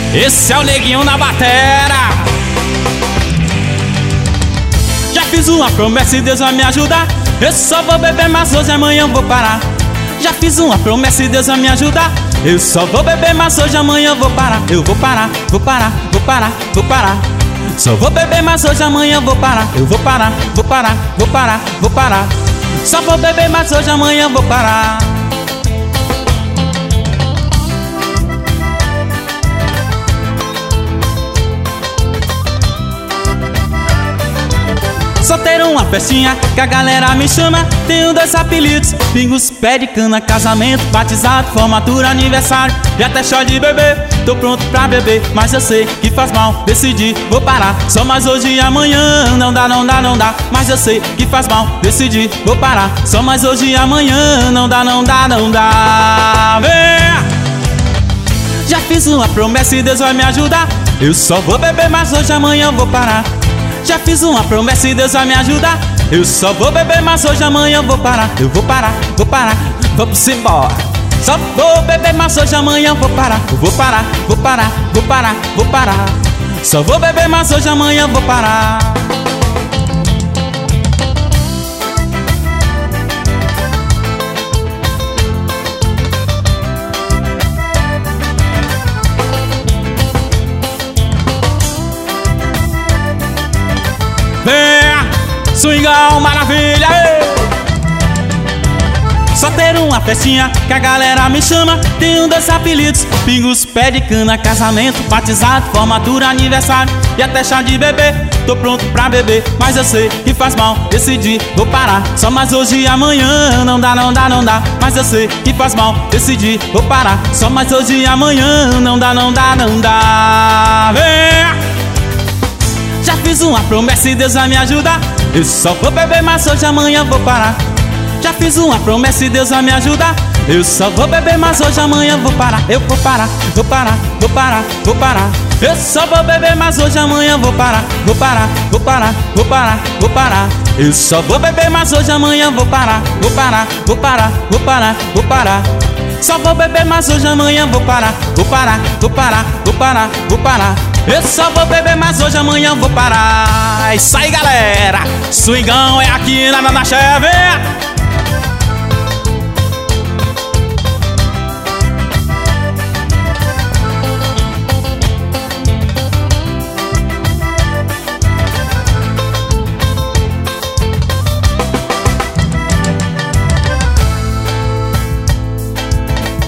Esse é o neguinho na batera. Já fiz uma promessa e Deus vai me ajudar. Eu só vou beber, mas hoje amanhã vou parar. Já fiz uma promessa e Deus vai me ajudar. Eu só vou beber, mas hoje amanhã vou parar. Eu vou parar, vou parar, vou parar, vou parar. Só vou beber, mas hoje amanhã vou parar. Eu vou parar, vou parar, vou parar, vou parar. Só vou beber, mas hoje amanhã vou parar. Só ter uma festinha que a galera me chama. Tenho 2 apelidos: Pingos, pé de cana, casamento, batizado, formatura, aniversário e até chá de bebê. Tô pronto pra beber, mas eu sei que faz mal. Decidi, vou parar, só mais hoje e amanhã. Não dá, não dá, não dá, mas eu sei que faz mal. Decidi, vou parar, só mais hoje e amanhã. Não dá, não dá, não dá. Vem! Já fiz uma promessa e Deus vai me ajudar. Eu só vou beber, mas hoje amanhã vou parar. Já fiz uma promessa e Deus vai me ajudar. Eu só vou beber, mas hoje amanhã vou parar. Eu vou parar, vou parar, vamos embora. Só vou beber, mas hoje amanhã vou parar. Eu vou parar, vou parar, vou parar, vou parar. Só vou beber, mas hoje amanhã vou parar. Vem, swingão, maravilha, ei! Só ter uma festinha que a galera me chama. Tenho 2 apelidos: Pingos, pé de cana, casamento, batizado, formatura, aniversário e até chá de bebê. Tô pronto pra beber, mas eu sei que faz mal. Decidi, vou parar, só mais hoje e amanhã. Não dá, não dá, não dá, mas eu sei que faz mal. Decidi, vou parar, só mais hoje e amanhã. Não dá, não dá, não dá. Vem! Já fiz uma promessa e Deus vai me ajudar. Eu só vou beber, mas hoje amanhã vou parar. Já fiz uma promessa e Deus vai me ajudar. Eu só vou beber, mas hoje amanhã vou parar. Eu vou parar, vou parar, vou parar, vou parar. Eu só vou beber, mas hoje amanhã vou parar. Vou parar, vou parar, vou parar, vou parar. Eu só vou beber, mas hoje amanhã vou parar. Vou parar, vou parar, vou parar, vou parar. Só vou beber, mas hoje amanhã vou parar. Vou parar, vou parar, vou parar, vou parar. Eu só vou beber, mas hoje amanhã vou parar. É isso aí, galera. Swingão é aqui na Cheve.